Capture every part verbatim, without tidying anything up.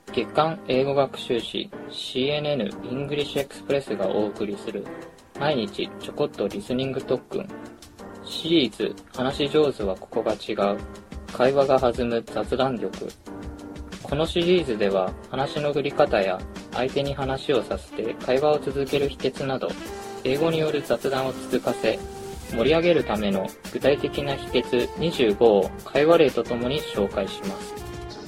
月刊英語学習誌 シーエヌエヌ English Express がお送りする毎日ちょこっとリスニング特訓シリーズ話し上手はここが違う会話が弾む雑談力。このシリーズでは話の振り方や相手に話をさせて会話を続ける秘訣など英語による雑談を続かせ盛り上げるための具体的な秘訣にじゅうごを会話例とともに紹介します。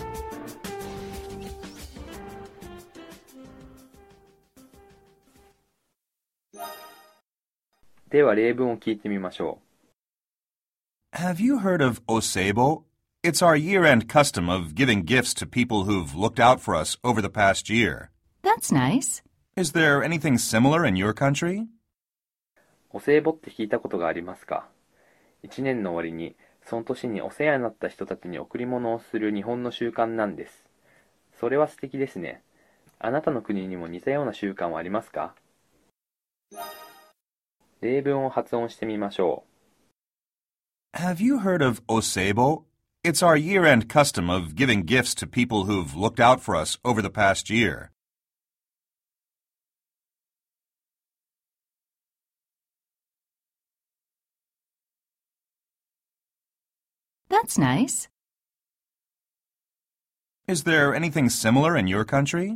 では例文を聞いてみましょう。Have you heard of Osebo? It's our year-end custom of giving gifts to people who've looked out for us over the past year. That's nice. Is there anything similar in your country? お歳暮って聞いたことがありますか？一年の終わりにその年にお世話になった人たちに贈り物をする日本の習慣なんです。それは素敵ですね。あなたの国にも似たような習慣はありますか？例文を発音してみましょう。Have you heard of Osebo? It's our year-end custom of giving gifts to people who've looked out for us over the past year. That's nice. Is there anything similar in your country?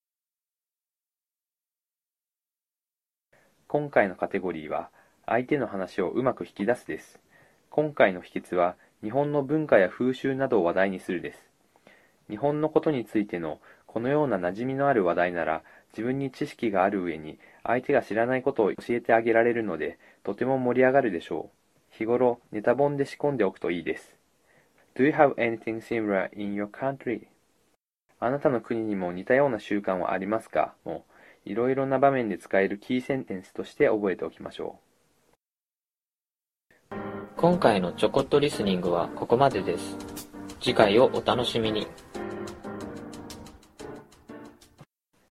今回のカテゴリーは相手の話をうまく引き出すです。今回の秘訣は日本の文化や風習などを話題にするです。日本のことについてのこのような馴染みのある話題なら自分に知識がある上に相手が知らないことを教えてあげられるのでとても盛り上がるでしょう。日頃ネタ本で仕込んでおくといいです。Do you have anything similar in your country? あなたの国にも似たような習慣はありますか？もいろいろな場面で使えるキーセンテンスとして覚えておきましょう。今回のちょこっとリスニングはここまでです。次回をお楽しみに。